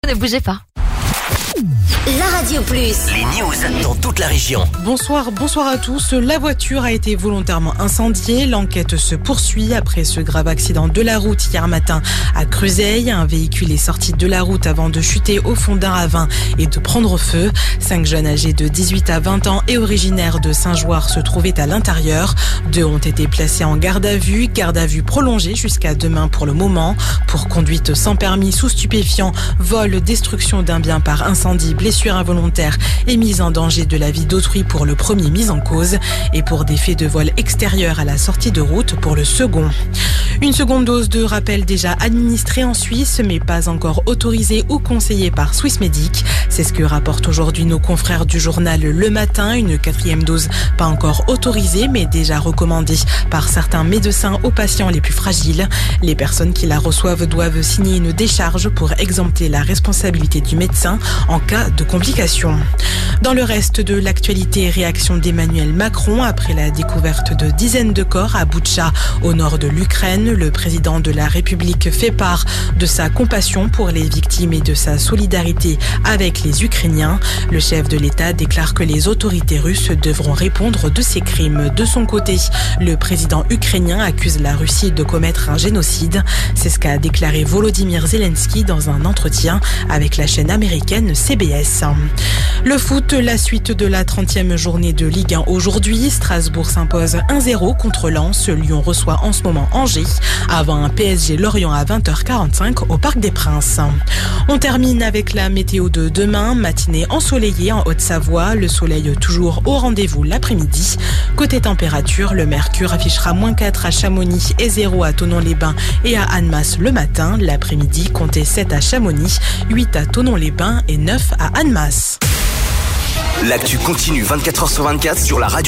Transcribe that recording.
Ne bougez pas. La Radio Plus. Les news dans toute la région. Bonsoir à tous. La voiture a été volontairement incendiée. L'enquête se poursuit après ce grave accident de la route hier matin à Cruzeil. Un véhicule est sorti de la route avant de chuter au fond d'un ravin et de prendre feu. 5 jeunes âgés de 18 à 20 ans et originaires de Saint-Jouard se trouvaient à l'intérieur. 2 ont été placés en garde à vue prolongée jusqu'à demain pour le moment. Pour conduite sans permis, sous stupéfiants, vol, destruction d'un bien par incendie, blessure involontaire et mise en danger de la vie d'autrui pour le premier mis en cause et pour des faits de vol extérieur à la sortie de route pour le second. Une seconde dose de rappel déjà administrée en Suisse mais pas encore autorisée ou conseillée par Swissmedic. C'est ce que rapportent aujourd'hui nos confrères du journal Le Matin. Une 4e dose pas encore autorisée mais déjà recommandée par certains médecins aux patients les plus fragiles. Les personnes qui la reçoivent doivent signer une décharge pour exempter la responsabilité du médecin en cas de complications. Dans le reste de l'actualité, réaction d'Emmanuel Macron après la découverte de dizaines de corps à Boutcha, au nord de l'Ukraine. Le président de la République fait part de sa compassion pour les victimes et de sa solidarité avec les Ukrainiens. Le chef de l'État déclare que les autorités russes devront répondre de ces crimes. De son côté, le président ukrainien accuse la Russie de commettre un génocide. C'est ce qu'a déclaré Volodymyr Zelensky dans un entretien avec la chaîne américaine CBS. Le foot, la suite de la 30e journée de Ligue 1 aujourd'hui. Strasbourg s'impose 1-0 contre Lens. Lyon reçoit en ce moment Angers avant un PSG Lorient à 20h45 au Parc des Princes. On termine avec la météo de demain. Matinée ensoleillée en Haute-Savoie. Le soleil toujours au rendez-vous l'après-midi. Côté température, le mercure affichera -4 à Chamonix et 0 à Thonon-les-Bains et à Annemasse le matin. L'après-midi, comptez 7 à Chamonix, 8 à Thonon-les-Bains et 9 à Annemasse. L'actu continue 24h sur 24 sur la radio.